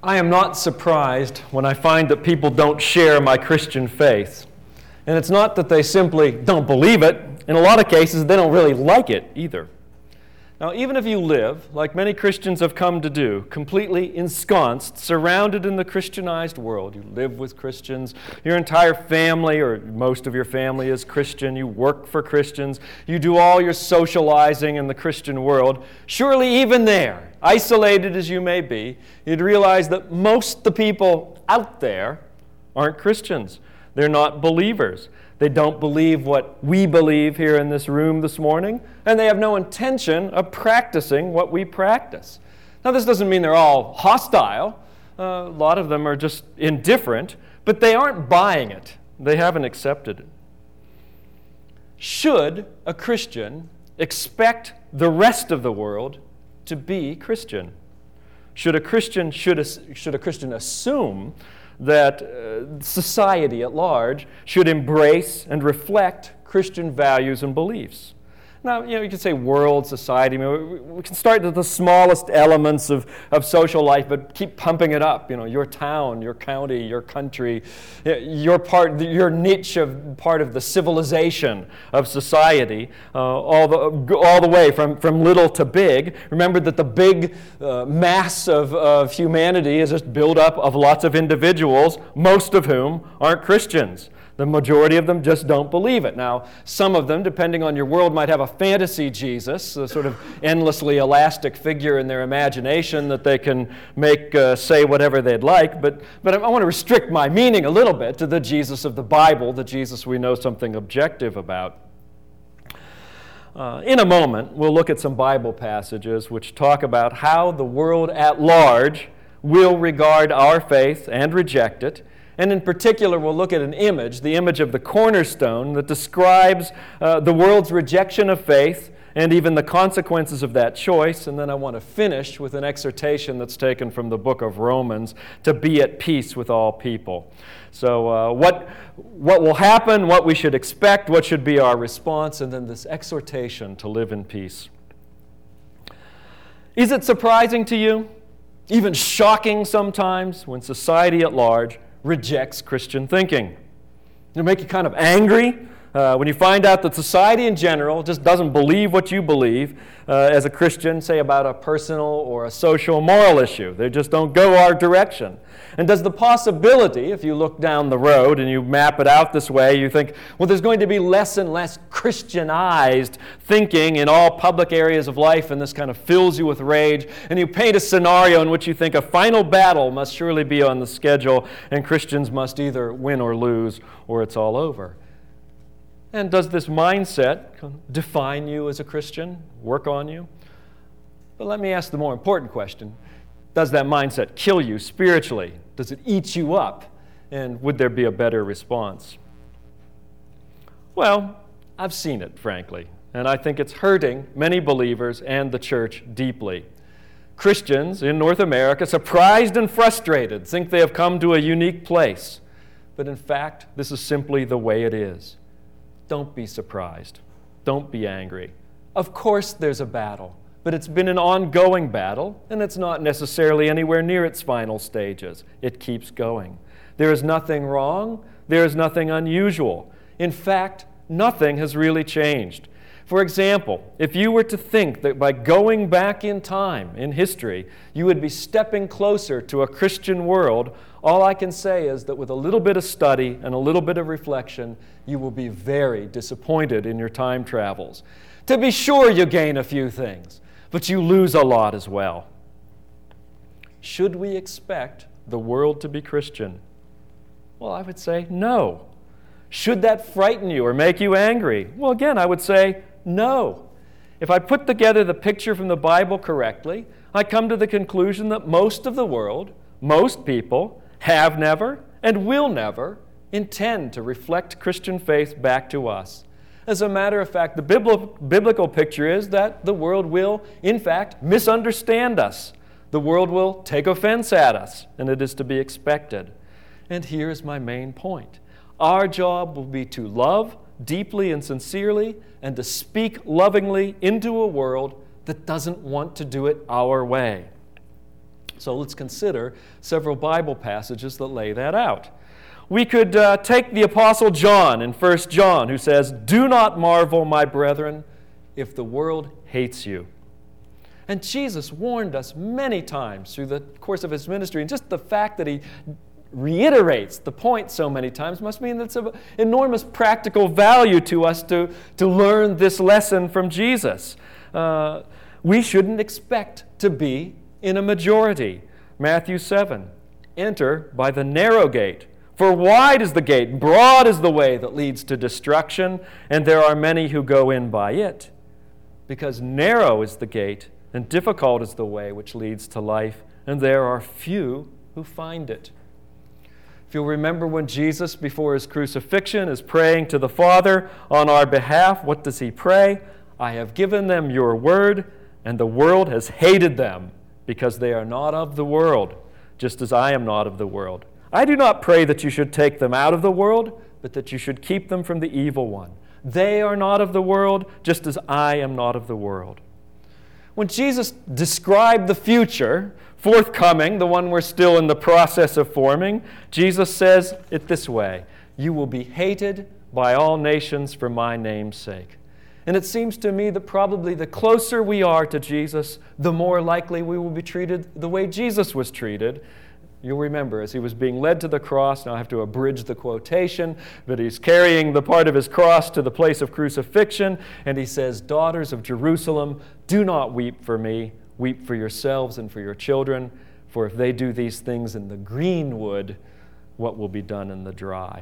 I am not surprised when I find that people don't share my Christian faith. And it's not that they simply don't believe it. In a lot of cases, they don't really like it either. Now, even if you live, like many Christians have come to do, completely ensconced, surrounded in the Christianized world, you live with Christians, your entire family or most of your family is Christian, you work for Christians, you do all your socializing in the Christian world, surely even there, isolated as you may be, you'd realize that most of the people out there aren't Christians. They're not believers. They don't believe what we believe here in this room this morning, and they have no intention of practicing what we practice. Now, this doesn't mean they're all hostile. A lot of them are just indifferent, but they aren't buying it. They haven't accepted it. Should a Christian expect the rest of the world to be Christian? Should a Christian assume that society at large should embrace and reflect Christian values and beliefs? Now, you can say world, society. I mean, we can start with the smallest elements of social life, but keep pumping it up. Your town, your county, your country, your niche of part of the civilization of society, all the way from little to big. Remember that the big mass of humanity is just built up of lots of individuals, most of whom aren't Christians. The majority of them just don't believe it. Now, some of them, depending on your world, might have a fantasy Jesus, a sort of endlessly elastic figure in their imagination that they can make say whatever they'd like. But I want to restrict my meaning a little bit to the Jesus of the Bible, the Jesus we know something objective about. In a moment, we'll look at some Bible passages which talk about how the world at large will regard our faith and reject it. And in particular, we'll look at an image, the image of the cornerstone, that describes the world's rejection of faith and even the consequences of that choice. And then I want to finish with an exhortation that's taken from the book of Romans, to be at peace with all people. So what will happen, what we should expect, what should be our response, and then this exhortation to live in peace. Is it surprising to you, even shocking sometimes, when society at large rejects Christian thinking? It'll make you kind of angry when you find out that society in general just doesn't believe what you believe as a Christian, say about a personal or a social moral issue. They just don't go our direction. And does the possibility, if you look down the road and you map it out this way, you think, well, there's going to be less and less Christianized thinking in all public areas of life, and this kind of fills you with rage, and you paint a scenario in which you think a final battle must surely be on the schedule, and Christians must either win or lose, or it's all over. And does this mindset define you as a Christian, work on you? But let me ask the more important question. Does that mindset kill you spiritually? Does it eat you up? And would there be a better response? Well, I've seen it, frankly, and I think it's hurting many believers and the church deeply. Christians in North America, surprised and frustrated, think they have come to a unique place. But in fact, this is simply the way it is. Don't be surprised. Don't be angry. Of course there's a battle, but it's been an ongoing battle, and it's not necessarily anywhere near its final stages. It keeps going. There is nothing wrong. There is nothing unusual. In fact, nothing has really changed. For example, if you were to think that by going back in time, in history, you would be stepping closer to a Christian world, all I can say is that with a little bit of study and a little bit of reflection, you will be very disappointed in your time travels. To be sure, you gain a few things, but you lose a lot as well. Should we expect the world to be Christian? Well, I would say no. Should that frighten you or make you angry? Well, again, I would say no. If I put together the picture from the Bible correctly, I come to the conclusion that most of the world, most people, have never and will never intend to reflect Christian faith back to us. As a matter of fact, the biblical picture is that the world will, in fact, misunderstand us. The world will take offense at us, and it is to be expected. And here's my main point. Our job will be to love deeply and sincerely and to speak lovingly into a world that doesn't want to do it our way. So let's consider several Bible passages that lay that out. We could take the Apostle John in 1 John, who says, "Do not marvel, my brethren, if the world hates you." And Jesus warned us many times through the course of his ministry, and just the fact that he reiterates the point so many times must mean that it's of enormous practical value to us to learn this lesson from Jesus. We shouldn't expect to be in a majority. Matthew 7, "Enter by the narrow gate. For wide is the gate, broad is the way that leads to destruction, and there are many who go in by it. Because narrow is the gate, and difficult is the way which leads to life, and there are few who find it." If you'll remember when Jesus, before his crucifixion, is praying to the Father on our behalf, what does he pray? "I have given them your word, and the world has hated them, because they are not of the world, just as I am not of the world. I do not pray that you should take them out of the world, but that you should keep them from the evil one. They are not of the world, just as I am not of the world." When Jesus described the future, forthcoming, the one we're still in the process of forming, Jesus says it this way: "You will be hated by all nations for my name's sake." And it seems to me that probably the closer we are to Jesus, the more likely we will be treated the way Jesus was treated. You'll remember, as he was being led to the cross, now I have to abridge the quotation, but he's carrying the part of his cross to the place of crucifixion, and he says, "Daughters of Jerusalem, do not weep for me. Weep for yourselves and for your children, for if they do these things in the green wood, what will be done in the dry?"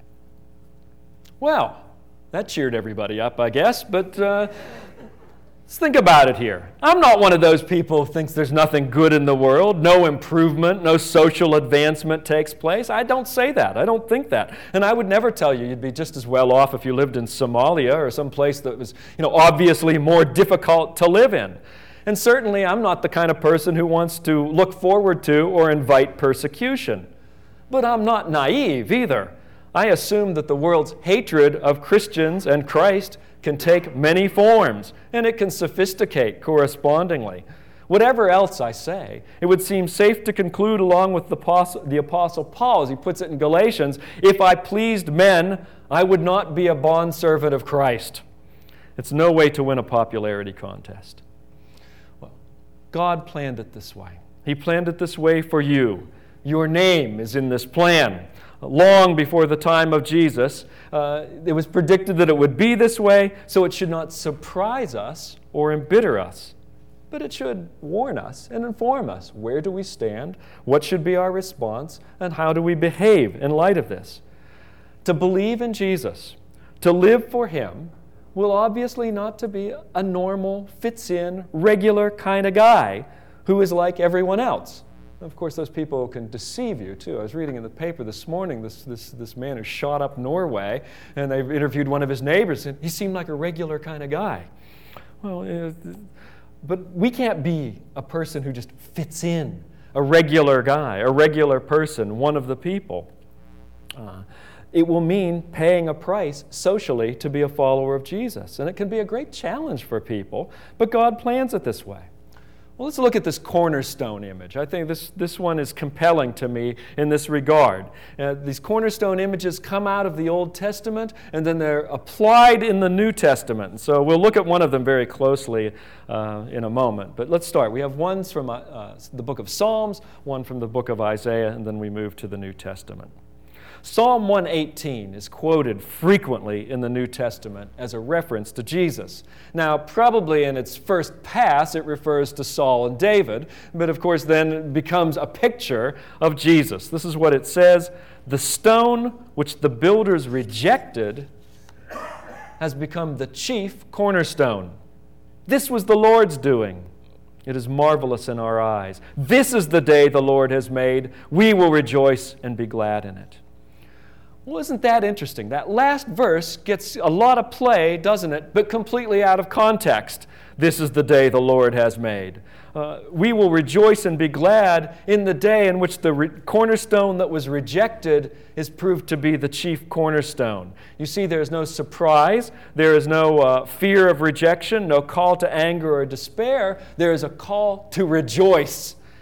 Well, that cheered everybody up, I guess, but let's think about it here. I'm not one of those people who thinks there's nothing good in the world, no improvement, no social advancement takes place. I don't say that. I don't think that. And I would never tell you you'd be just as well off if you lived in Somalia or some place that was, obviously more difficult to live in. And certainly I'm not the kind of person who wants to look forward to or invite persecution. But I'm not naive either. I assume that the world's hatred of Christians and Christ can take many forms, and it can sophisticate correspondingly. Whatever else I say, it would seem safe to conclude along with the Apostle Paul, as he puts it in Galatians, "If I pleased men, I would not be a bondservant of Christ." It's no way to win a popularity contest. Well, God planned it this way. He planned it this way for you. Your name is in this plan. Long before the time of Jesus, it was predicted that it would be this way, so it should not surprise us or embitter us. But it should warn us and inform us. Where do we stand? What should be our response? And how do we behave in light of this? To believe in Jesus, to live for him, will obviously not to be a normal, fits-in, regular kind of guy who is like everyone else. Of course, those people can deceive you, too. I was reading in the paper this morning, this man who shot up Norway, and they interviewed one of his neighbors, and he seemed like a regular kind of guy. Well, but we can't be a person who just fits in, a regular guy, a regular person, one of the people. It will mean paying a price socially to be a follower of Jesus, and it can be a great challenge for people, but God plans it this way. Well, let's look at this cornerstone image. I think this one is compelling to me in this regard. These cornerstone images come out of the Old Testament, and then they're applied in the New Testament. So we'll look at one of them very closely in a moment. But let's start. We have ones from the book of Psalms, one from the book of Isaiah, and then we move to the New Testament. Psalm 118 is quoted frequently in the New Testament as a reference to Jesus. Now, probably in its first pass, it refers to Saul and David, but of course then it becomes a picture of Jesus. This is what it says: "The stone which the builders rejected has become the chief cornerstone. This was the Lord's doing. It is marvelous in our eyes. This is the day the Lord has made. We will rejoice and be glad in it." Well, isn't that interesting? That last verse gets a lot of play, doesn't it? But completely out of context. This is the day the Lord has made. We will rejoice and be glad in the day in which the cornerstone that was rejected is proved to be the chief cornerstone. You see, there is no surprise. There is no fear of rejection, no call to anger or despair. There is a call to rejoice.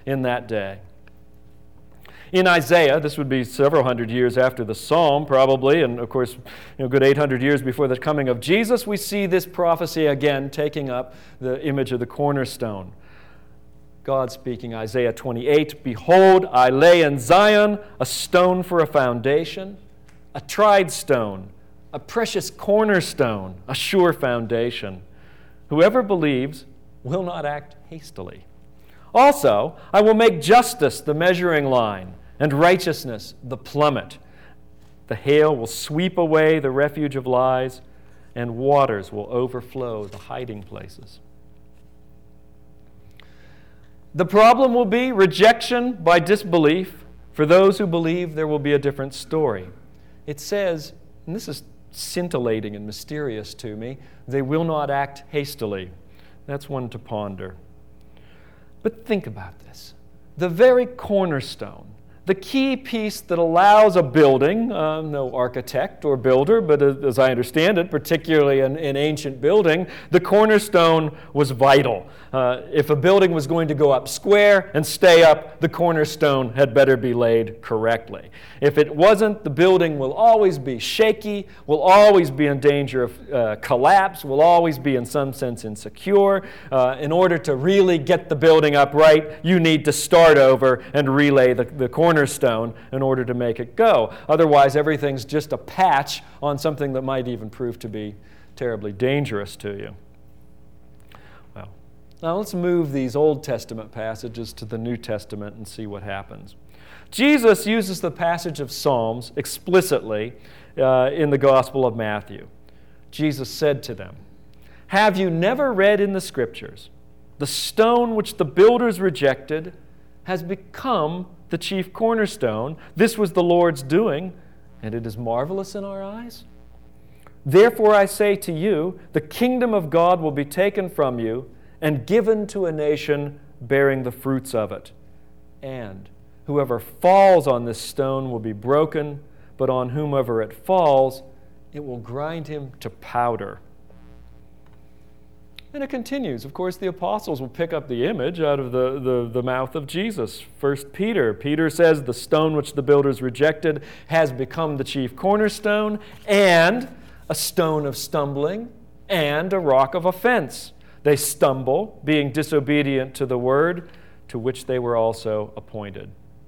in that day. In Isaiah, this would be several hundred years after the Psalm, probably, and of course, a good 800 years before the coming of Jesus, we see this prophecy again taking up the image of the cornerstone. God speaking, Isaiah 28, "Behold, I lay in Zion a stone for a foundation, a tried stone, a precious cornerstone, a sure foundation. Whoever believes will not act hastily. Also, I will make justice the measuring line, and righteousness the plummet. The hail will sweep away the refuge of lies, and waters will overflow the hiding places." The problem will be rejection by disbelief. For those who believe, there will be a different story. It says, and this is scintillating and mysterious to me, they will not act hastily. That's one to ponder. But think about this. The very cornerstone, the key piece that allows a building, no architect or builder, but as I understand it, particularly an ancient building, the cornerstone was vital. If a building was going to go up square and stay up, the cornerstone had better be laid correctly. If it wasn't, the building will always be shaky, will always be in danger of collapse, will always be in some sense insecure. In order to really get the building up right, you need to start over and relay the cornerstone in order to make it go. Otherwise, everything's just a patch on something that might even prove to be terribly dangerous to you. Well, now let's move these Old Testament passages to the New Testament and see what happens. Jesus uses the passage of Psalms explicitly in the Gospel of Matthew. Jesus said to them, "Have you never read in the Scriptures, the stone which the builders rejected has become the chief cornerstone? This was the Lord's doing, and it is marvelous in our eyes. Therefore I say to you, the kingdom of God will be taken from you and given to a nation bearing the fruits of it. And whoever falls on this stone will be broken, but on whomever it falls, it will grind him to powder." And it continues. Of course, the apostles will pick up the image out of the mouth of Jesus. 1 Peter. Peter says, "The stone which the builders rejected has become the chief cornerstone, and a stone of stumbling, and a rock of offense. They stumble, being disobedient to the word, to which they were also appointed."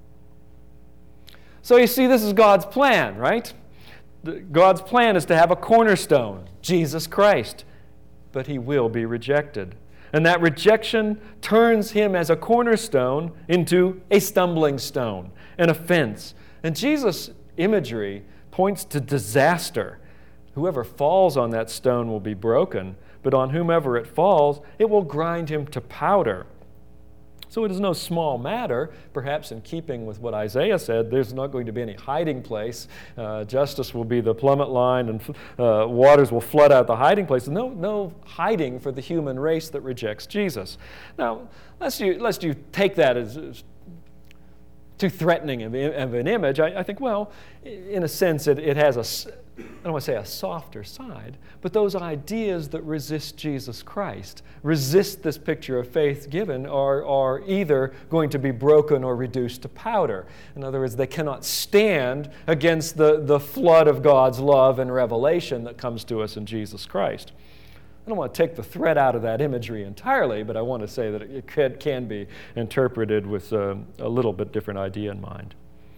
So you see, this is God's plan, right? God's plan is to have a cornerstone, Jesus Christ. But he will be rejected. And that rejection turns him as a cornerstone into a stumbling stone, an offense. And Jesus' imagery points to disaster. Whoever falls on that stone will be broken, but on whomever it falls, it will grind him to powder. So it is no small matter, perhaps in keeping with what Isaiah said, there's not going to be any hiding place. Justice will be the plummet line, and waters will flood out the hiding place. No hiding for the human race that rejects Jesus. Now, lest you take that as too threatening of an image, I think, well, in a sense, it has I don't want to say a softer side, but those ideas that resist Jesus Christ, resist this picture of faith given, are either going to be broken or reduced to powder. In other words, they cannot stand against the flood of God's love and revelation that comes to us in Jesus Christ. I don't want to take the threat out of that imagery entirely, but I want to say that it can be interpreted with a little bit different idea in mind.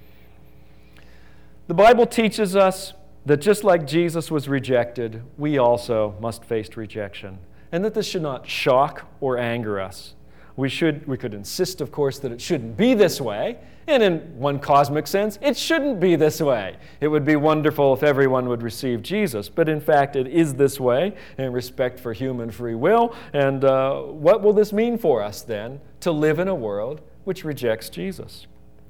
The Bible teaches us that just like Jesus was rejected, we also must face rejection, and that this should not shock or anger us. We could insist, of course, that it shouldn't be this way, and in one cosmic sense, it shouldn't be this way. It would be wonderful if everyone would receive Jesus, but in fact it is this way in respect for human free will, and what will this mean for us then to live in a world which rejects Jesus?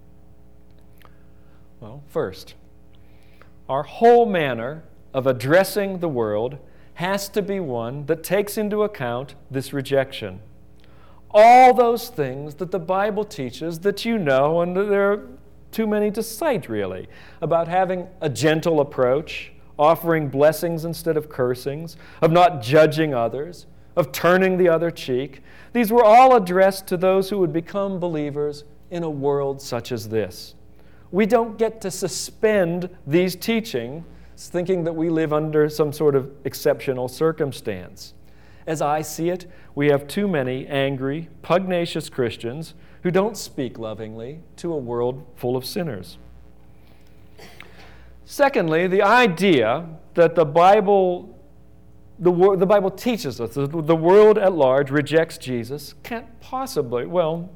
Well, first, our whole manner of addressing the world has to be one that takes into account this rejection. All those things that the Bible teaches that you know, and there are too many to cite really, about having a gentle approach, offering blessings instead of cursings, of not judging others, of turning the other cheek. These were all addressed to those who would become believers in a world such as this. We don't get to suspend these teachings thinking that we live under some sort of exceptional circumstance. As I see it, we have too many angry, pugnacious Christians who don't speak lovingly to a world full of sinners. Secondly, the idea that the Bible teaches us that the world at large rejects Jesus can possibly,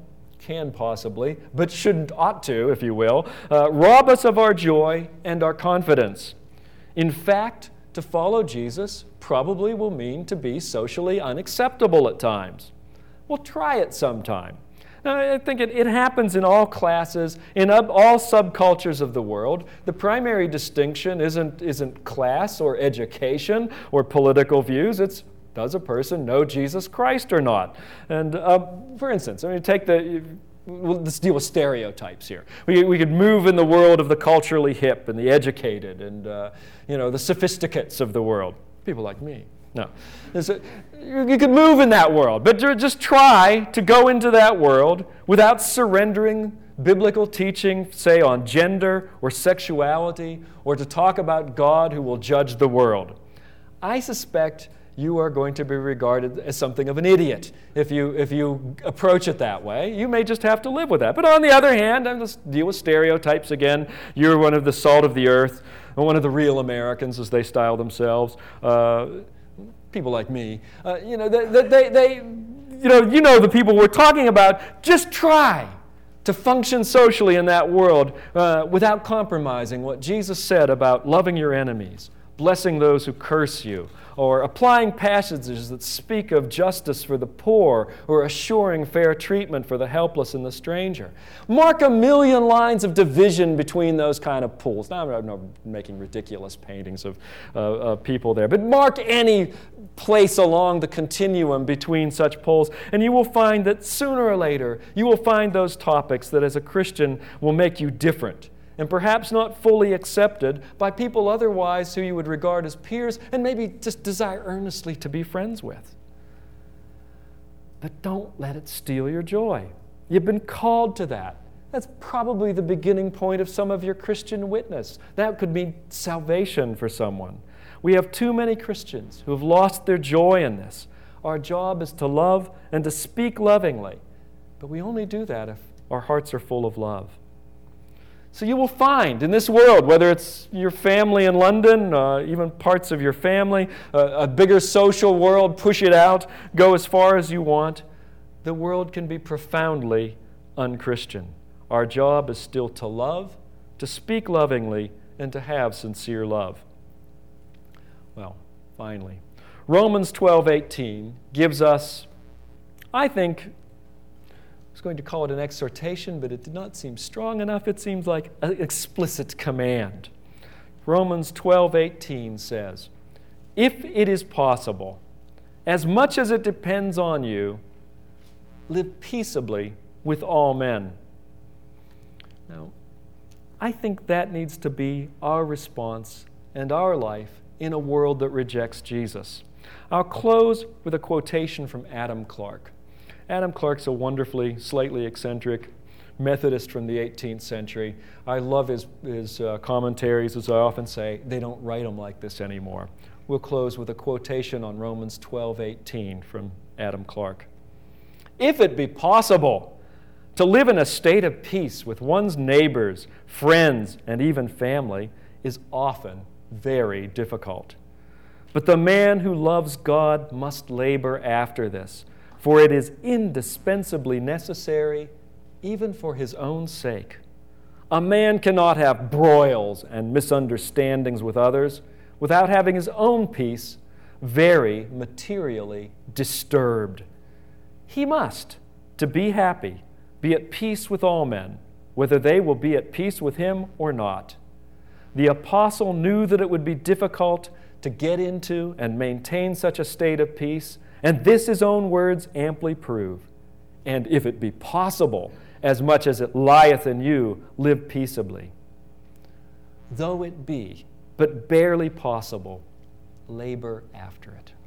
but ought to, if you will, rob us of our joy and our confidence. In fact, to follow Jesus probably will mean to be socially unacceptable at times. Well, try it sometime. Now, I think it happens in all classes, in all subcultures of the world. The primary distinction isn't class or education or political views. It's, does a person know Jesus Christ or not? And for instance, let's deal with stereotypes here. We could move in the world of the culturally hip and the educated and the sophisticates of the world. People like me. No. You could move in that world, but just try to go into that world without surrendering biblical teaching, say, on gender or sexuality, or to talk about God who will judge the world. I suspect you are going to be regarded as something of an idiot if you approach it that way. You may just have to live with that. But on the other hand, let's deal with stereotypes again. You're one of the salt of the earth, or one of the real Americans, as they style themselves. People like me, the people we're talking about. Just try to function socially in that world without compromising what Jesus said about loving your enemies, blessing those who curse you, or applying passages that speak of justice for the poor or assuring fair treatment for the helpless and the stranger. Mark a million lines of division between those kind of pools. Now, I'm not making ridiculous paintings of people there, but mark any place along the continuum between such poles, and you will find that sooner or later you will find those topics that as a Christian will make you different, and perhaps not fully accepted by people otherwise who you would regard as peers and maybe just desire earnestly to be friends with. But don't let it steal your joy. You've been called to that. That's probably the beginning point of some of your Christian witness. That could mean salvation for someone. We have too many Christians who have lost their joy in this. Our job is to love and to speak lovingly, but we only do that if our hearts are full of love. So you will find in this world, whether it's your family in London, even parts of your family, a bigger social world, push it out, go as far as you want, the world can be profoundly unchristian. Our job is still to love, to speak lovingly, and to have sincere love. Well, finally, Romans 12:18 gives us, I think, I was going to call it an exhortation, but it did not seem strong enough. It seems like an explicit command. Romans 12:18 says, "If it is possible, as much as it depends on you, live peaceably with all men." Now, I think that needs to be our response and our life in a world that rejects Jesus. I'll close with a quotation from Adam Clarke. Adam Clarke's a wonderfully, slightly eccentric Methodist from the 18th century. I love his commentaries. As I often say, they don't write them like this anymore. We'll close with a quotation on Romans 12:18 from Adam Clarke. "If it be possible to live in a state of peace with one's neighbors, friends, and even family is often very difficult. But the man who loves God must labor after this, for it is indispensably necessary, even for his own sake. A man cannot have broils and misunderstandings with others without having his own peace very materially disturbed. He must, to be happy, be at peace with all men, whether they will be at peace with him or not. The apostle knew that it would be difficult to get into and maintain such a state of peace, and this his own words amply prove. And if it be possible, as much as it lieth in you, live peaceably. Though it be but barely possible, labor after it."